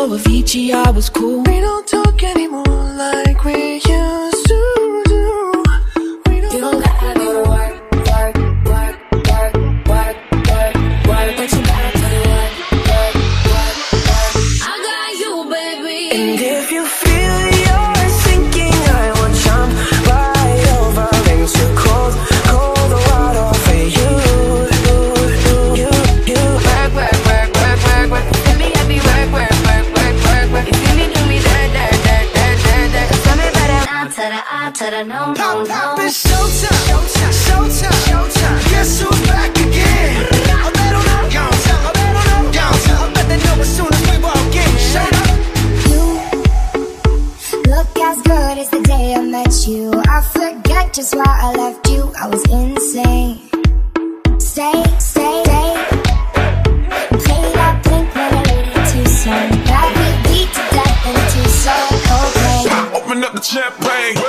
Avicii, I was cool. We don't talk anymore like we used to do. We don't, You don't gotta go to work, work, work, work, work, work, work, but you gotta go to work, work, work, work. I got you, baby. and if you feel you're sinking, I will jump right over into cold, cold water for you. Work, work, work, work, work, work. Let me have you work, work, work, work, work, work. You see me do me dirt, dirt, dirt, dirt, dirt, dirt. Tell me about that I to the no, no, Pop, pop, no. it's showtime, showtime, showtime, showtime. Guess who's back again? I bet on them, I bet on them, I bet they know as soon as we walk in. Shut up. You look as good as the day I met you. I forget just why I left you. I was insane. Stay, stay, stay. Play that Blink 182 song. That we beat to death in Tucson. Coldplay. Open up the champagne.